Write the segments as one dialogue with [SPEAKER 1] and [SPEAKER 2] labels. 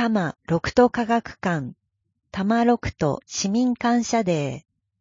[SPEAKER 1] 多摩六都科学館多摩六都市民感謝デー。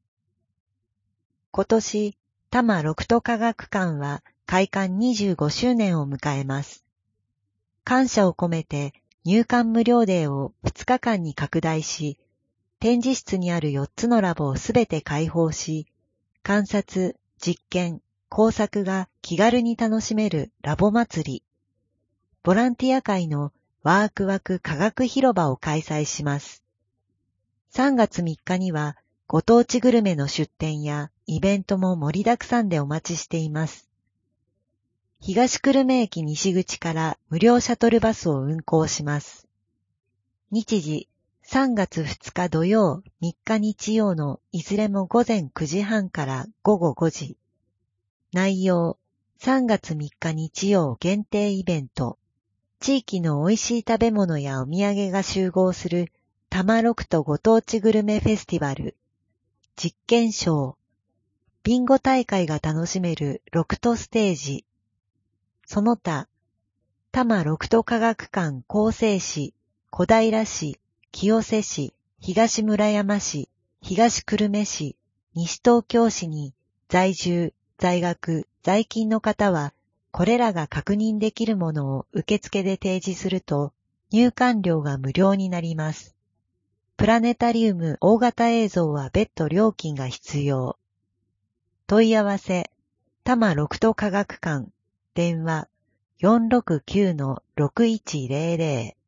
[SPEAKER 1] 今年、多摩六都科学館は開館25周年を迎えます。感謝を込めて入館無料デーを2日間に拡大し、展示室にある4つのラボをすべて開放し、観察、実験、工作が気軽に楽しめるラボ祭り、ボランティア会のワークワク科学広場を開催します。3月3日にはご当地グルメの出店やイベントも盛りだくさんでお待ちしています。東久留米駅西口から無料シャトルバスを運行します。日時3月2日土曜、3日日曜のいずれも午前9時半から午後5時。内容、3月3日日曜限定イベント。地域の美味しい食べ物やお土産が集合する多摩六都ご当地グルメフェスティバル。実験ショー。ビンゴ大会が楽しめる六都ステージ。その他、多摩六都科学館高生市、小平市、清瀬市、東村山市、東久留米市、西東京市に在住、在学、在勤の方は、これらが確認できるものを受付で提示すると、入館料が無料になります。プラネタリウム大型映像は別途料金が必要。問い合わせ、多摩六都科学館、電話 469-6100